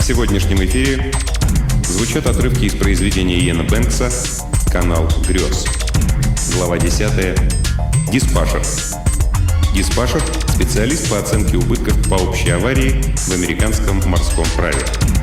сегодняшнем эфире звучат отрывки из произведения Иэна Бэнкса «Канал грез». Глава 10. Диспашер. Диспашер – специалист по оценке убытков по общей аварии в американском морском праве.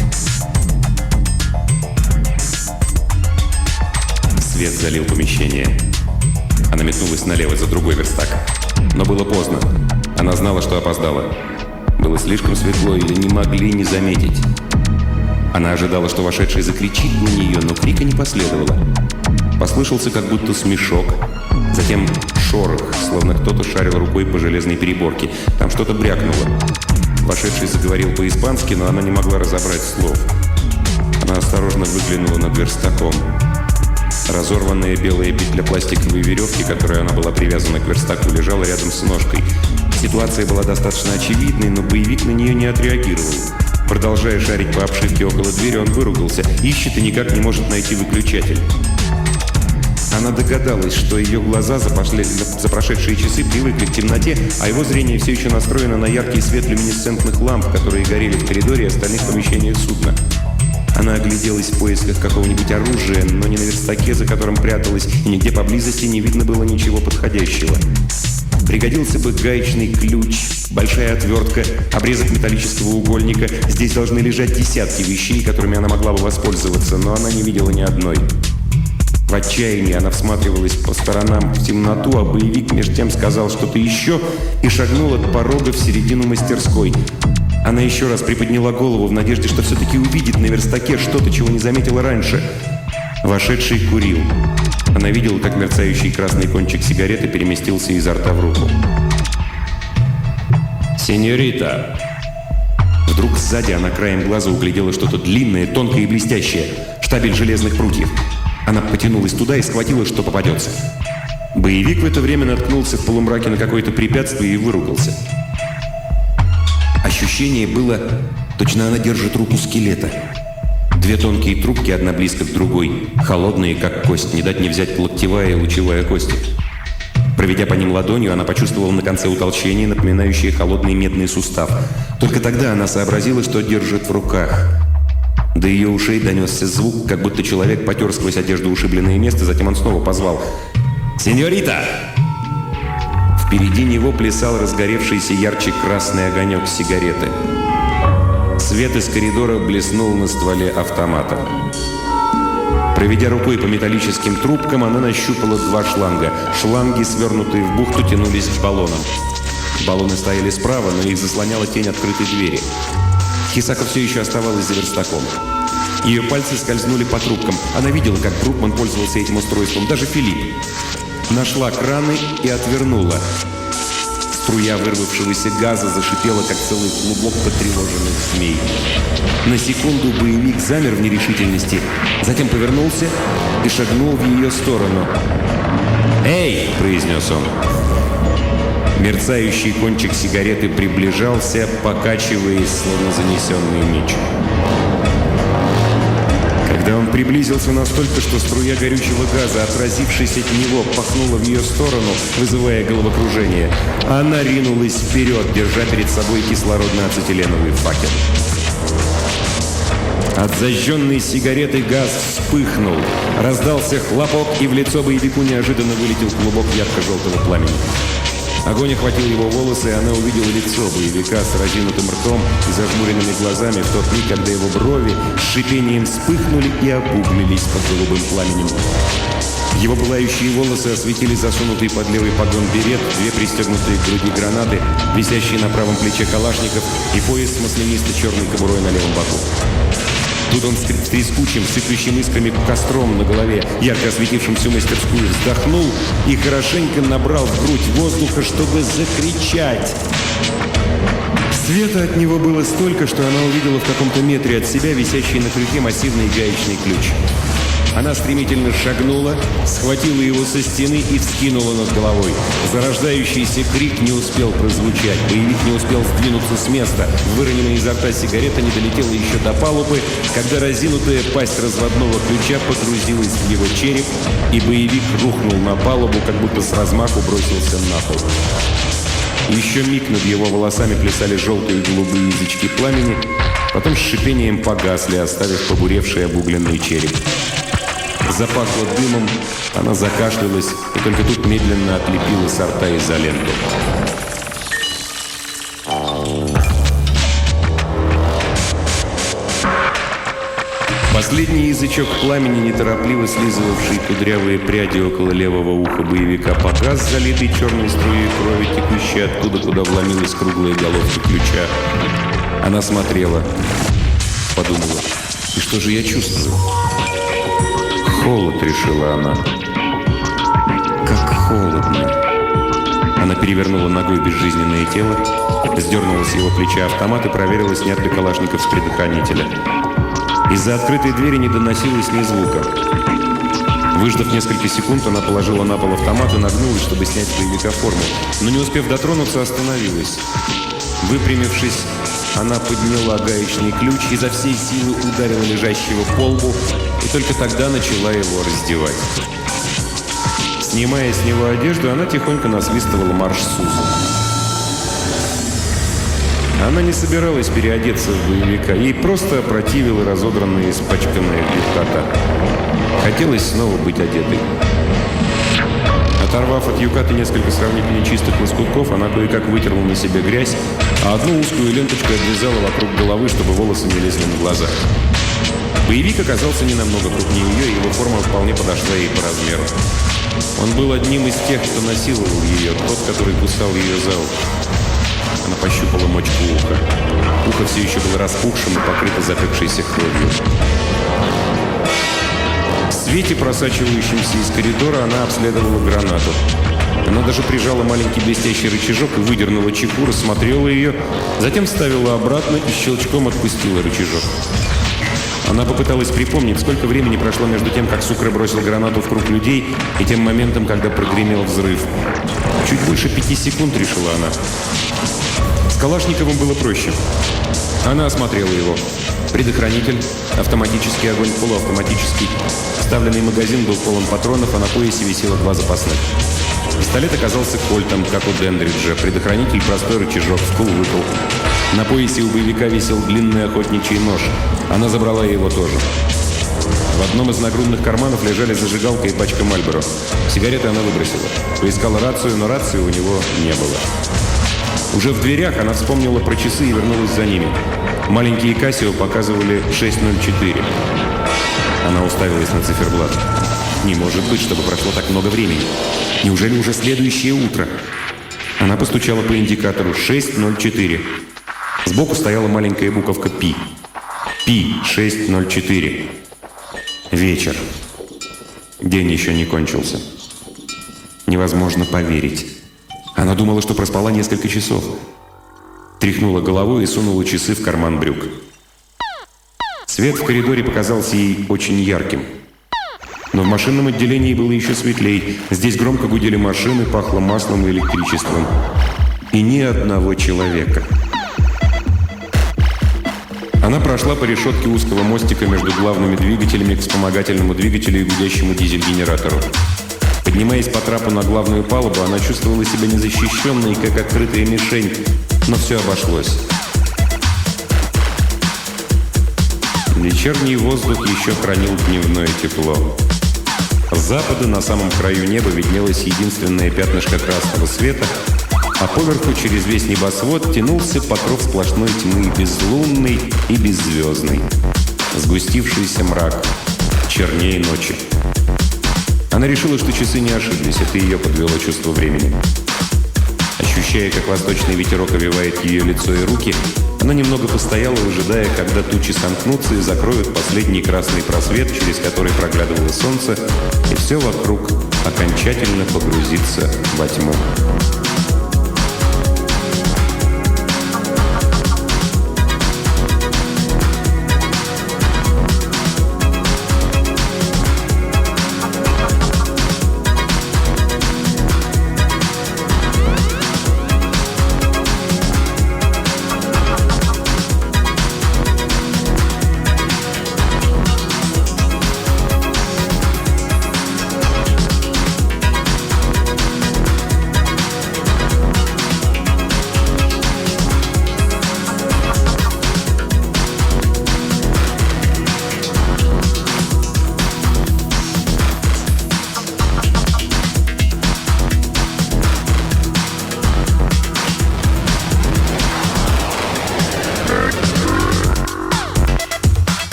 Свет залил помещение. Она метнулась налево за другой верстак. Но было поздно. Она знала, что опоздала. Было слишком светло, ее не могли не заметить. Она ожидала, что вошедший закричит на нее, но крика не последовало. Послышался как будто смешок, затем шорох, словно кто-то шарил рукой по железной переборке. Там что-то брякнуло. Вошедший заговорил по-испански, но она не могла разобрать слов. Она осторожно выглянула над верстаком. Разорванная белая петля пластиковой веревки, которой она была привязана к верстаку, лежала рядом с ножкой. Ситуация была достаточно очевидной, но боевик на нее не отреагировал. Продолжая шарить по обшивке около двери, он выругался, ищет и никак не может найти выключатель. Она догадалась, что ее глаза за прошедшие часы привыкли к темноте, а его зрение все еще настроено на яркий свет люминесцентных ламп, которые горели в коридоре и остальных помещениях судна. Она огляделась в поисках какого-нибудь оружия, но не на верстаке, за которым пряталась, и нигде поблизости не видно было ничего подходящего. Пригодился бы гаечный ключ, большая отвертка, обрезок металлического угольника. Здесь должны лежать десятки вещей, которыми она могла бы воспользоваться, но она не видела ни одной. В отчаянии она всматривалась по сторонам в темноту, а боевик меж тем сказал что-то еще и шагнул от порога в середину мастерской. Она еще раз приподняла голову в надежде, что все-таки увидит на верстаке что-то, чего не заметила раньше. Вошедший курил. Она видела, как мерцающий красный кончик сигареты переместился изо рта в руку. «Сеньорита!» Вдруг сзади она краем глаза углядела что-то длинное, тонкое и блестящее. Штабель железных прутьев. Она потянулась туда и схватила, что попадется. Боевик в это время наткнулся в полумраке на какое-то препятствие и выругался. Ощущение было, точно она держит руку скелета. Две тонкие трубки, одна близко к другой, холодные, как кость, не дать не взять локтевая и лучевая кости. Проведя по ним ладонью, она почувствовала на конце утолщение, напоминающее холодный медный сустав. Только тогда она сообразила, что держит в руках. До ее ушей донесся звук, как будто человек потер сквозь одежду ушибленное место, затем он снова позвал «Сеньорита!». Впереди него плясал разгоревшийся ярче красный огонек сигареты. Свет из коридора блеснул на стволе автомата. Проведя рукой по металлическим трубкам, она нащупала два шланга. Шланги, свернутые в бухту, тянулись к баллонам. Баллоны стояли справа, но их заслоняла тень открытой двери. Хисако все еще оставалась за верстаком. Ее пальцы скользнули по трубкам. Она видела, как Брукман пользовался этим устройством, даже Филипп. Нашла краны и отвернула. Струя вырвавшегося газа зашипела, как целый клубок потревоженных змей. На секунду боевик замер в нерешительности, затем повернулся и шагнул в ее сторону. «Эй!» – произнес он. Мерцающий кончик сигареты приближался, покачиваясь, словно занесенный меч. Когда он приблизился настолько, что струя горючего газа, отразившись от него, пахнула в ее сторону, вызывая головокружение, она ринулась вперед, держа перед собой кислородно-ацетиленовый факел. От зажженной сигареты газ вспыхнул. Раздался хлопок, и в лицо боевику неожиданно вылетел клубок ярко-желтого пламени. Огонь охватил его волосы, и она увидела лицо боевика с разинутым ртом и зажмуренными глазами в тот миг, когда его брови с шипением вспыхнули и обуглились под голубым пламенем. Его пылающие волосы осветили засунутый под левый погон берет, две пристегнутые к груди гранаты, висящие на правом плече калашников и пояс с маслянисто-черной кобурой на левом боку. Тут он с трескучим, сыплющим искрами костром на голове, ярко осветившим всю мастерскую, вздохнул и хорошенько набрал в грудь воздуха, чтобы закричать. Света от него было столько, что она увидела в каком-то метре от себя висящий на крюке массивный гаечный ключ. Она стремительно шагнула, схватила его со стены и вскинула над головой. Зарождающийся крик не успел прозвучать. Боевик не успел сдвинуться с места. Выроненная изо рта сигарета не долетела еще до палубы, когда разинутая пасть разводного ключа погрузилась в его череп, и боевик рухнул на палубу, как будто с размаху бросился на пол. Еще миг над его волосами плясали желтые и голубые язычки пламени, Потом с шипением погасли, оставив побуревший обугленный череп. Запахло дымом, она закашлялась и только тут медленно отлепила со рта изоленту. Последний язычок пламени, неторопливо слизывавший кудрявые пряди около левого уха боевика, погас, залитый черной струей крови, текущей оттуда, куда вломилась круглая головка ключа. Она смотрела, подумала: и что же я чувствую? Холод, решила она. Как холодно. Она перевернула ногой безжизненное тело, сдернула с его плеча автомат и проверила, снят ли калашников с предохранителя. Из-за открытой двери не доносилось ни звука. Выждав несколько секунд, она положила на пол автомат и нагнулась, чтобы снять с боевика форму. Но не успев дотронуться, остановилась. Выпрямившись, она подняла гаечный ключ, изо всей силы ударила лежащего по лбу и только тогда начала его раздевать. Снимая с него одежду, она тихонько насвистывала марш Сузу. Она не собиралась переодеться в боевика, ей просто опротивила разодранная и испачканная юката. Хотелось снова быть одетой. Оторвав от юкаты несколько сравнительно чистых лоскутков, она кое-как вытерла на себе грязь, а одну узкую ленточку обвязала вокруг головы, чтобы волосы не лезли на глаза. Боевик оказался не намного крупнее ее, и его форма вполне подошла ей по размеру. Он был одним из тех, кто насиловал ее, тот, который кусал ее за ухо. Она пощупала мочку уха. Ухо все еще было распухшим и покрыто запекшейся кровью. В свете, просачивающемся из коридора, она обследовала гранату. Она даже прижала маленький блестящий рычажок и выдернула чеку, рассмотрела ее, затем вставила обратно и щелчком отпустила рычажок. Она попыталась припомнить, сколько времени прошло между тем, как Сукре бросил гранату в круг людей, и тем моментом, когда прогремел взрыв. Чуть больше 5 секунд, решила она. С Калашниковым было проще. Она осмотрела его. Предохранитель, автоматический огонь, полуавтоматический. Вставленный магазин был полон патронов, а на поясе висело 2 запасных. Пистолет оказался кольтом, как у Дендриджа. Предохранитель, простой рычажок, вкл-выкл. На поясе у боевика висел длинный охотничий нож. Она забрала его тоже. В одном из нагрудных карманов лежали зажигалка и пачка Мальборо. Сигареты она выбросила. Поискала рацию, но рации у него не было. Уже в дверях она вспомнила про часы и вернулась за ними. Маленькие Кассио показывали 6:04. Она уставилась на циферблат. Не может быть, чтобы прошло так много времени. Неужели уже следующее утро? Она постучала по индикатору. 6:04. Сбоку стояла маленькая буковка «Пи». «Пи» 6:04. Вечер. День еще не кончился. Невозможно поверить. Она думала, что проспала несколько часов. Тряхнула головой и сунула часы в карман брюк. Свет в коридоре показался ей очень ярким. Но в машинном отделении было еще светлей. Здесь громко гудели машины, пахло маслом и электричеством. И ни одного человека. Она прошла по решетке узкого мостика между главными двигателями к вспомогательному двигателю и гудящему дизель-генератору. Поднимаясь по трапу на главную палубу, она чувствовала себя незащищенной, как открытая мишень, но все обошлось. Вечерний воздух еще хранил дневное тепло. С запада на самом краю неба виднелось единственное пятнышко красного света, а поверху через весь небосвод тянулся покров сплошной тьмы, безлунный и беззвездный. Сгустившийся мрак, чернее ночи. Она решила, что часы не ошиблись, это ее подвело чувство времени. Ощущая, как восточный ветерок овивает ее лицо и руки, она немного постояла, ожидая, когда тучи сомкнутся и закроют последний красный просвет, через который проглядывало солнце, и все вокруг окончательно погрузится во тьму.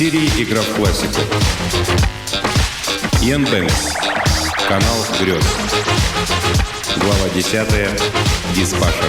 серии «Игра в классику». Иэн Бэнкс. Канал грез. Глава 10. Диспашер.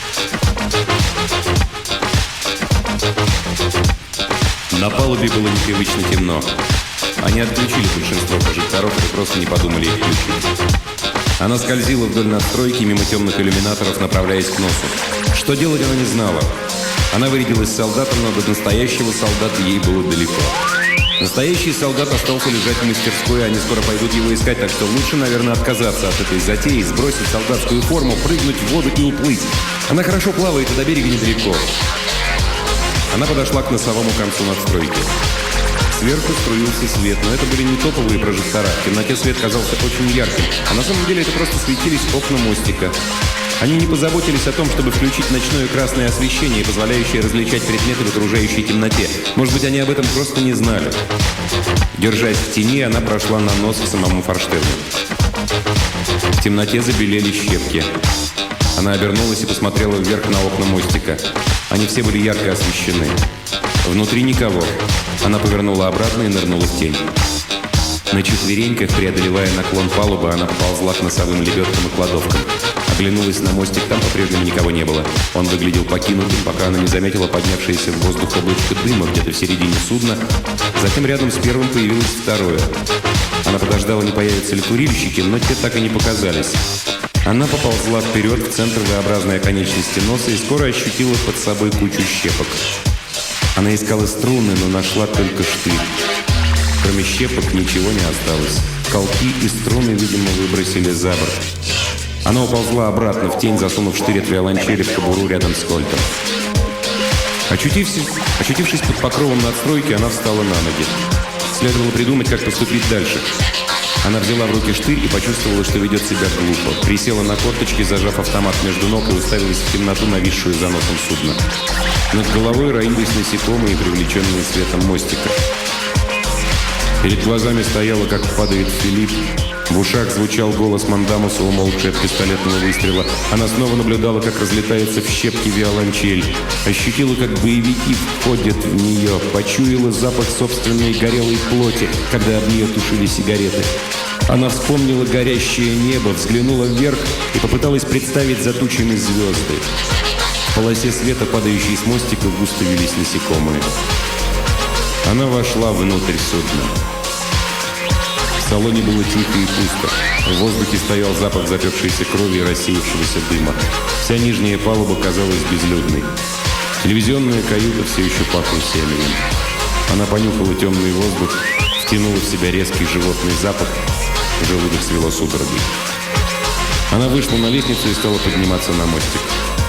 На палубе было непривычно темно. Они отключили большинство прожекторов и просто не подумали их включить. Она скользила вдоль надстройки мимо темных иллюминаторов, направляясь к носу. Что делать, она не знала. Она вырядилась солдатом, но до настоящего солдата ей было далеко. Настоящий солдат остался лежать в мастерской, они скоро пойдут его искать, так что лучше, наверное, отказаться от этой затеи, сбросить солдатскую форму, прыгнуть в воду и уплыть. Она хорошо плавает, и до берега недалеко. Она подошла к носовому концу надстройки. Сверху струился свет, но это были не топовые прожектора. В темноте свет казался очень ярким, а на самом деле это просто светились окна мостика. Они не позаботились о том, чтобы включить ночное красное освещение, позволяющее различать предметы в окружающей темноте. Может быть, они об этом просто не знали. Держась в тени, она прошла на нос к самому форштевню. В темноте забелели щепки. Она обернулась и посмотрела вверх на окна мостика. Они все были ярко освещены. Внутри никого. Она повернула обратно и нырнула в тень. На четвереньках, преодолевая наклон палубы, она поползла к носовым лебедкам и кладовкам. Оглянулась на мостик, там по-прежнему никого не было. Он выглядел покинутым, пока она не заметила поднявшееся в воздух облачко дыма где-то в середине судна. Затем рядом с первым появилось второе. Она подождала, не появятся ли курильщики, но те так и не показались. Она поползла вперед в центр V-образной оконечности носа и скоро ощутила под собой кучу щепок. Она искала струны, но нашла только штырь. Кроме щепок ничего не осталось. Колки и струны, видимо, выбросили за борт. Она уползла обратно в тень, засунув штырь от виолончели в кобуру рядом с кольтом. Очутившись под покровом надстройки, она встала на ноги. Следовало придумать, как поступить дальше. Она взяла в руки штырь и почувствовала, что ведет себя глупо. Присела на корточки, зажав автомат между ног, и уставилась в темноту, нависшую за носом судна. Над головой роились насекомые, привлеченные светом мостика. Перед глазами стояла, как падает Филипп. В ушах звучал голос Мандамуса, умолкший от пистолетного выстрела. Она снова наблюдала, как разлетается в щепки виолончель. Ощутила, как боевики входят в нее. Почуяла запах собственной горелой плоти, когда об нее тушили сигареты. Она вспомнила горящее небо, взглянула вверх и попыталась представить за тучами звезды. В полосе света, падающей с мостика, густо вились насекомые. Она вошла внутрь судна. В салоне было тихо и пусто. В воздухе стоял запах запекшейся крови и рассеявшегося дыма. Вся нижняя палуба казалась безлюдной. Телевизионная каюта все еще пахла семенем. Она понюхала темный воздух, втянула в себя резкий животный запах. Желудок свело судорогой. Она вышла на лестницу и стала подниматься на мостик.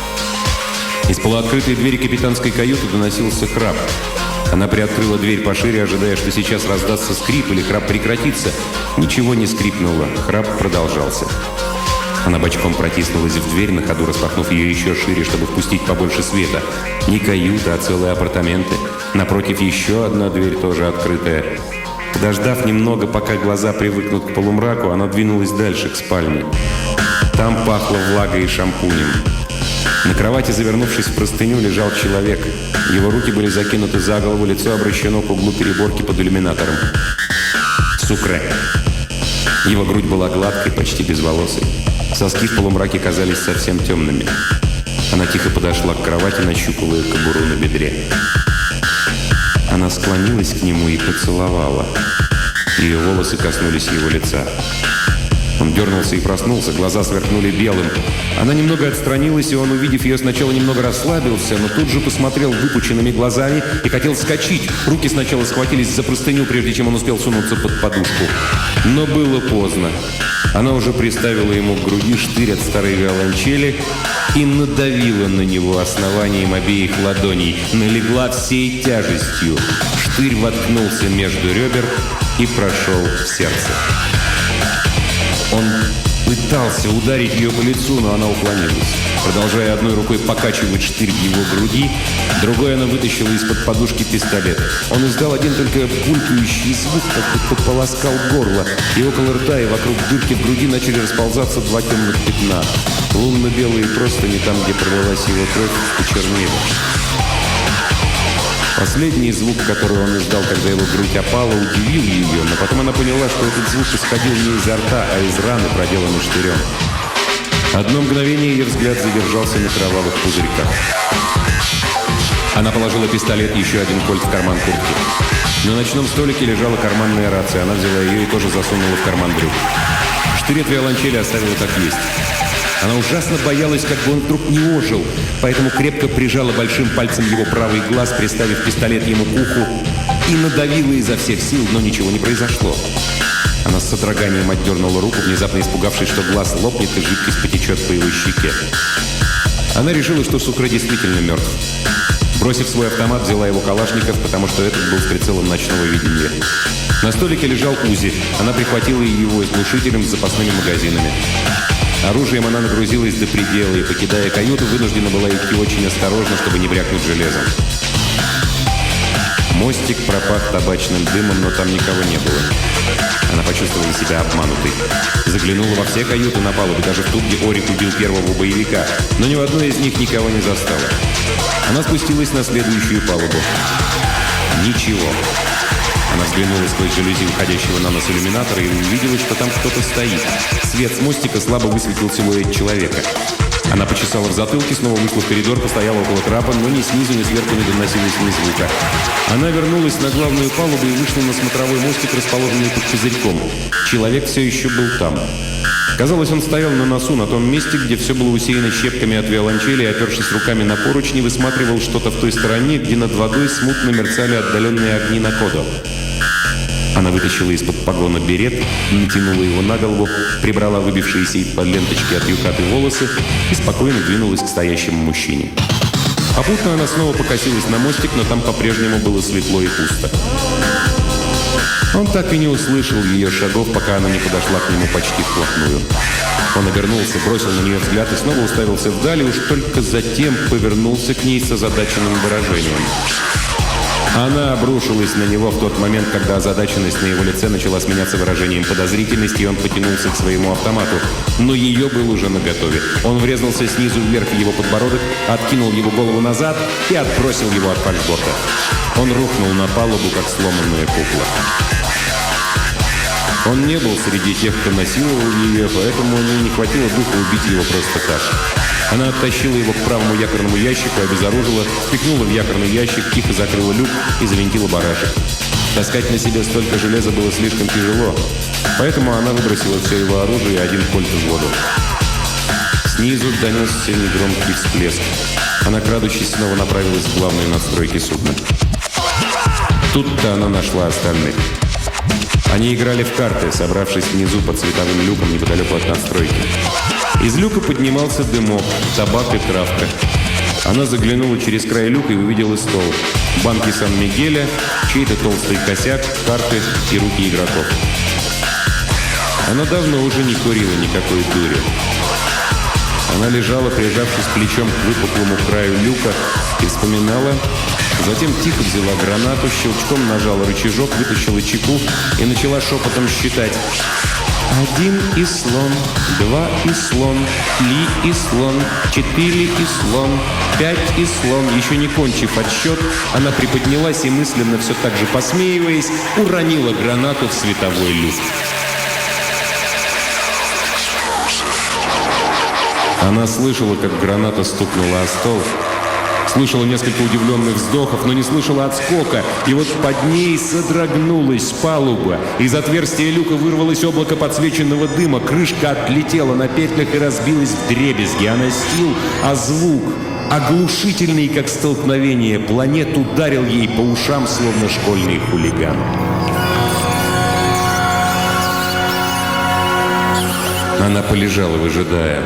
Из полуоткрытой двери капитанской каюты доносился храп. Она приоткрыла дверь пошире, ожидая, что сейчас раздастся скрип или храп прекратится. Ничего не скрипнуло, храп продолжался. Она бочком протиснулась в дверь, на ходу распахнув ее еще шире, чтобы впустить побольше света. Не каюта, а целые апартаменты. Напротив еще одна дверь, тоже открытая. Подождав немного, пока глаза привыкнут к полумраку, она двинулась дальше, к спальне. Там пахло влагой и шампунем. На кровати, завернувшись в простыню, лежал человек. Его руки были закинуты за голову, лицо обращено к углу переборки под иллюминатором. Сукре. Его грудь была гладкой, почти безволосой. Соски в полумраке казались совсем темными. Она тихо подошла к кровати, нащупывая кобуру на бедре. Она склонилась к нему и поцеловала. Ее волосы коснулись его лица. Он дернулся и проснулся, глаза сверкнули белым. Она немного отстранилась, и он, увидев ее, сначала немного расслабился, но тут же посмотрел выпученными глазами и хотел вскочить. Руки сначала схватились за простыню, прежде чем он успел сунуться под подушку. Но было поздно. Она уже приставила ему к груди штырь от старой виолончели и надавила на него основанием обеих ладоней, налегла всей тяжестью. Штырь воткнулся между ребер и прошел в сердце. Он пытался ударить ее по лицу, но она уклонилась. Продолжая одной рукой покачивать штырь в его груди, другой она вытащила из-под подушки пистолет. Он издал один только булькающий звук, как будто полоскал горло, и около рта и вокруг дырки в груди начали расползаться два темных пятна. Лунно-белые простыни там, где пролилась его кровь, почернели. Последний звук, который он издал, когда его грудь опала, удивил ее, но потом она поняла, что этот звук исходил не изо рта, а из раны, проделанной штырем. Одно мгновение ее взгляд задержался на кровавых пузырьках. Она положила пистолет и еще один кольт в карман куртки. На ночном столике лежала карманная рация. Она взяла ее и тоже засунула в карман брюк. Штырь от виолончели оставила как есть. Она ужасно боялась, как бы он вдруг не ожил, поэтому крепко прижала большим пальцем его правый глаз, приставив пистолет ему к уху, и надавила изо всех сил, но ничего не произошло. Она с содроганием отдернула руку, внезапно испугавшись, что глаз лопнет и жидкость потечет по его щеке. Она решила, что Сукра действительно мертв. Бросив свой автомат, взяла его калашников, потому что этот был с прицелом ночного видения. На столике лежал УЗИ. Она прихватила его с глушителем с запасными магазинами. Оружием она нагрузилась до предела и, покидая каюту, вынуждена была идти очень осторожно, чтобы не брякнуть железом. Мостик пропах табачным дымом, но там никого не было. Она почувствовала себя обманутой. Заглянула во все каюты на палубе, даже в ту, где Орик убил первого боевика, но ни в одной из них никого не застала. Она спустилась на следующую палубу. Ничего. Она взглянула сквозь жалюзи уходящего на нос иллюминатора и увидела, что там кто-то стоит. Свет с мостика слабо высветил силуэт человека. Она почесала в затылке, снова вышла в коридор, постояла около трапа, но ни снизу, ни сверху не доносилось ни звука. Она вернулась на главную палубу и вышла на смотровой мостик, расположенный под козырьком. Человек все еще был там. Казалось, он стоял на носу, на том месте, где все было усеяно щепками от виолончели, и, опершись руками на поручни, высматривал что-то в той стороне, где над водой смутно мерцали отдаленные огни на Кодо. Она вытащила из-под погона берет, натянула его на голову, прибрала выбившиеся из-под ленточки от юкаты волосы и спокойно двинулась к стоящему мужчине. Попутно она снова покосилась на мостик, но там по-прежнему было светло и пусто. Он так и не услышал ее шагов, пока она не подошла к нему почти вплотную. Он обернулся, бросил на нее взгляд и снова уставился вдаль, и уж только затем повернулся к ней с озадаченным выражением. Она обрушилась на него в тот момент, когда озадаченность на его лице начала сменяться выражением подозрительности, и он потянулся к своему автомату. Но ее был уже наготове. Он врезался снизу вверх в его подбородок, откинул его голову назад и отбросил его от фальшборта. Он рухнул на палубу, как сломанная кукла. Он не был среди тех, кто насиловал ее, поэтому у нее не хватило духа убить его просто так. Она оттащила его к правому якорному ящику, обезоружила, впихнула в якорный ящик, тихо закрыла люк и завинтила барашек. Таскать на себе столько железа было слишком тяжело, поэтому она выбросила все его оружие и один кольт в воду. Снизу донесся негромкий всплеск. Она, крадучись, снова направилась к главной надстройке судна. Тут-то она нашла остальных. Они играли в карты, собравшись внизу под световым люком неподалеку от надстройки. Из люка поднимался дымок, табак и травка. Она заглянула через край люка и увидела стол. Банки Сан-Мигеля, чей-то толстый косяк, карты и руки игроков. Она давно уже не курила никакой дури. Она лежала, прижавшись плечом к выпуклому краю люка, и вспоминала. Затем тихо взяла гранату, щелчком нажала рычажок, вытащила чеку и начала шепотом считать. 1 и слон, 2 и слон, 3 и слон, 4 и слон, 5 и слон. Еще не кончив отсчет, она приподнялась и мысленно, все так же посмеиваясь, уронила гранату в световой люк. Она слышала, как граната стукнула о стол. Слышала несколько удивленных вздохов, но не слышала отскока. И вот под ней содрогнулась палуба. Из отверстия люка вырвалось облако подсвеченного дыма. Крышка отлетела на петлях и разбилась вдребезги. Она стил, а звук, оглушительный, как столкновение планет, ударил ей по ушам, словно школьный хулиган. Она полежала, выжидая.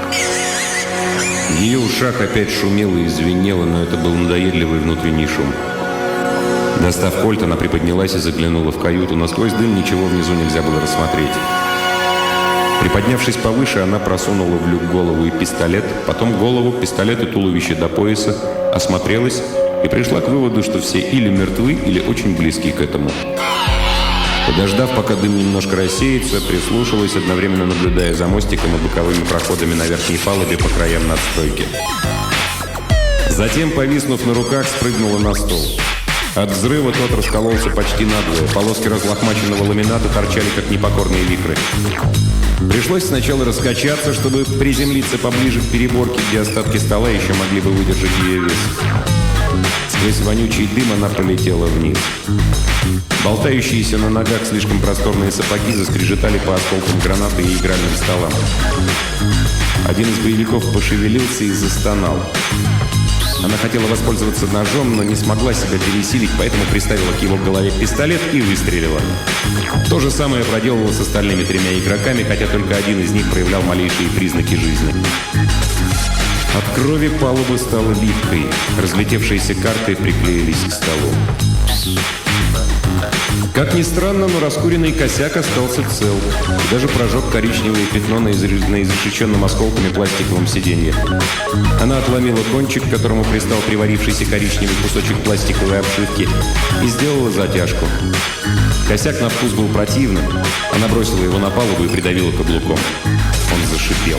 В ее ушах опять шумело и звенело, но это был надоедливый внутренний шум. Достав кольт, она приподнялась и заглянула в каюту, но сквозь дым ничего внизу нельзя было рассмотреть. Приподнявшись повыше, она просунула в люк голову и пистолет, потом голову, пистолет и туловище до пояса, осмотрелась и пришла к выводу, что все или мертвы, или очень близки к этому. Подождав, пока дым немножко рассеется, прислушалась, одновременно наблюдая за мостиком и боковыми проходами на верхней палубе по краям надстройки. Затем, повиснув на руках, спрыгнула на стол. От взрыва тот раскололся почти надвое. Полоски разлохмаченного ламината торчали, как непокорные вихры. Пришлось сначала раскачаться, чтобы приземлиться поближе к переборке, где остатки стола еще могли бы выдержать ее вес. Сквозь вонючий дым она полетела вниз. Болтающиеся на ногах слишком просторные сапоги заскрежетали по осколкам гранаты и игральным столам. Один из боевиков пошевелился и застонал. Она хотела воспользоваться ножом, но не смогла себя пересилить, поэтому приставила к его голове пистолет и выстрелила. То же самое проделывала с остальными 3 игроками, хотя только один из них проявлял малейшие признаки жизни. От крови палуба стала липкой. Разлетевшиеся карты приклеились к столу. Как ни странно, но раскуренный косяк остался цел. И даже прожег коричневое пятно на изрешеченном осколками пластиковом сиденье. Она отломила кончик, к которому пристал приварившийся коричневый кусочек пластиковой обшивки, и сделала затяжку. Косяк на вкус был противным. Она бросила его на палубу и придавила каблуком. Он зашипел.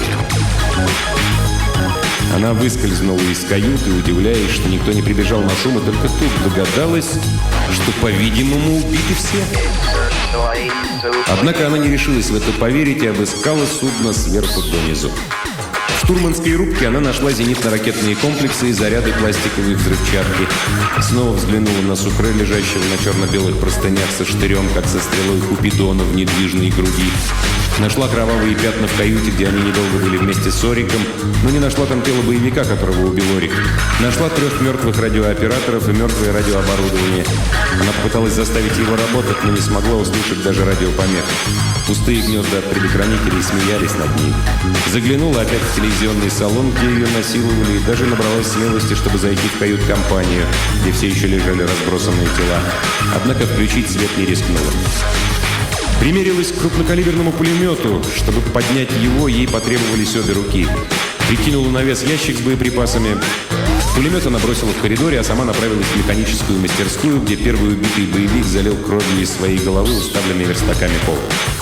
Она выскользнула из каюты, удивляясь, что никто не прибежал на шум, и только тут догадалась, что, по-видимому, убиты все. Однако она не решилась в это поверить и обыскала судно сверху донизу. В штурманской рубке она нашла зенитно-ракетные комплексы и заряды пластиковой взрывчатки. Снова взглянула на Сукре, лежащего на черно-белых простынях со штырем, как со стрелой Купидона в недвижной груди. Нашла кровавые пятна в каюте, где они недолго были вместе с Ориком, но не нашла там тело боевика, которого убил Орик. Нашла 3 мертвых радиооператоров и мертвое радиооборудование. Она попыталась заставить его работать, но не смогла услышать даже радиопомех. Пустые гнезда от предохранителей смеялись над ней. Заглянула опять в телевизионный салон, где ее насиловали, и даже набралась смелости, чтобы зайти в кают-компанию, где все еще лежали разбросанные тела. Однако включить свет не рискнула. Примерилась к крупнокалиберному пулемету. Чтобы поднять его, ей потребовались обе руки. Прикинула на вес ящик с боеприпасами. Пулемет она бросила в коридоре, а сама направилась в механическую мастерскую, где первый убитый боевик залил кровью из своей головы, уставленной верстаками пол.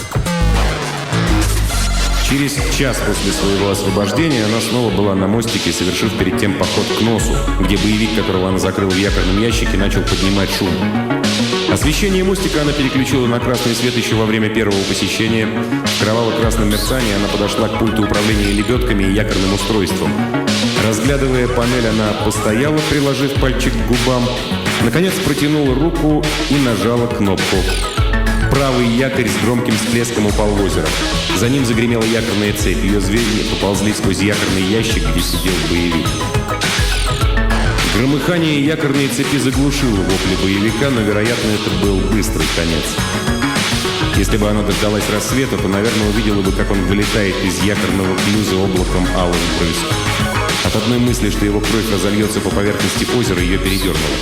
Через час после своего освобождения она снова была на мостике, совершив перед тем поход к носу, где боевик, которого она закрыла в якорном ящике, начал поднимать шум. Освещение мостика она переключила на красный свет еще во время первого посещения. В кроваво-красном мерцании она подошла к пульту управления лебедками и якорным устройством. Разглядывая панель, она постояла, приложив пальчик к губам. Наконец протянула руку и нажала кнопку. Правый якорь с громким всплеском упал в озеро. За ним загремела якорная цепь. Ее звенья поползли сквозь якорный ящик, где сидел боевик. Громыхание якорной цепи заглушило вопли боевика, но, вероятно, это был быстрый конец. Если бы она дождалась рассвета, то, наверное, увидела бы, как он вылетает из якорного клюза облаком алых брызг. От одной мысли, что его кровь разольется по поверхности озера, ее передернуло.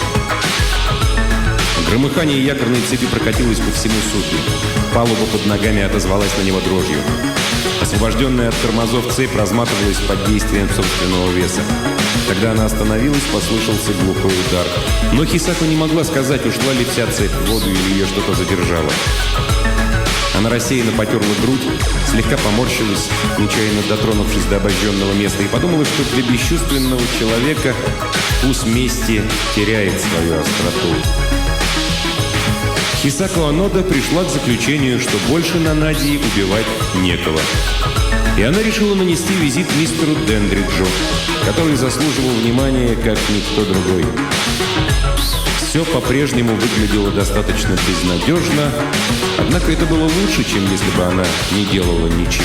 Громыхание якорной цепи прокатилось по всему судну. Палуба под ногами отозвалась на него дрожью. Освобожденная от тормозов цепь разматывалась под действием собственного веса. Когда она остановилась, послышался глухой удар. Но Хисако не могла сказать, ушла ли вся цепь в воду или ее что-то задержало. Она рассеянно потерла грудь, слегка поморщилась, нечаянно дотронувшись до обожженного места, и подумала, что для бесчувственного человека вкус мести теряет свою остроту. Хисако Анода пришла к заключению, что больше на Надии убивать некого. И она решила нанести визит мистеру Дендриджу, который заслуживал внимания, как никто другой. Все по-прежнему выглядело достаточно безнадежно, однако это было лучше, чем если бы она не делала ничего.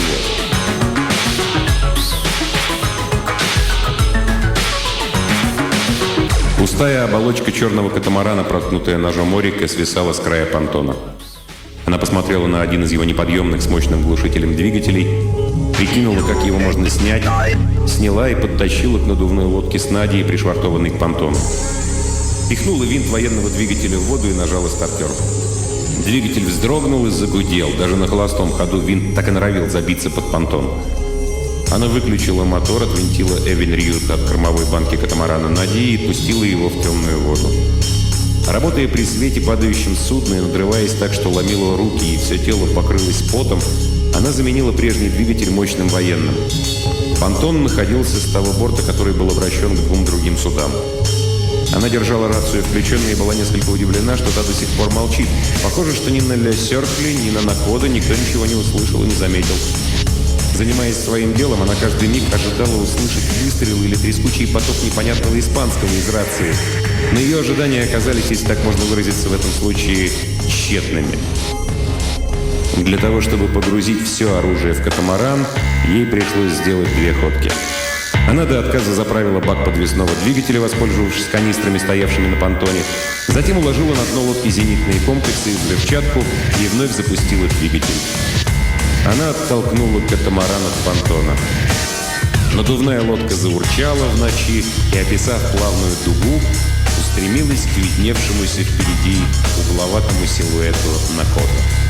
Пустая оболочка черного катамарана, проткнутая ножом Орика, свисала с края понтона. Она посмотрела на один из его неподъемных с мощным глушителем двигателей, прикинула, как его можно снять, сняла и подтащила к надувной лодке с Надей, пришвартованной к понтону. Пихнула винт военного двигателя в воду и нажала стартер. Двигатель вздрогнул и загудел. Даже на холостом ходу винт так и норовил забиться под понтон. Она выключила мотор, отвинтила Эвенрьют от кормовой банки катамарана Нади и пустила его в темную воду. Работая при свете падающем судна и надрываясь так, что ломило руки и все тело покрылось потом, она заменила прежний двигатель мощным военным. Понтон находился с того борта, который был обращен к 2 другим судам. Она держала рацию включенной и была несколько удивлена, что та до сих пор молчит. Похоже, что ни на Ля Сёркли, ни на Находа никто ничего не услышал и не заметил. Занимаясь своим делом, она каждый миг ожидала услышать выстрелы или трескучий поток непонятного испанского из рации. Но ее ожидания оказались, если так можно выразиться в этом случае, тщетными. Для того, чтобы погрузить все оружие в катамаран, ей пришлось сделать 2 ходки. Она до отказа заправила бак подвесного двигателя, воспользовавшись канистрами, стоявшими на понтоне. Затем уложила на дно лодки зенитные комплексы и взрывчатку и вновь запустила двигатель. Она оттолкнула катамаран от понтона. Надувная лодка заурчала в ночи и, описав плавную дугу, устремилась к видневшемуся впереди угловатому силуэту Накота.